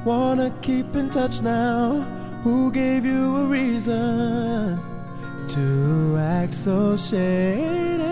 Wanna keep in touch now? Who gave you a reason to act so shady?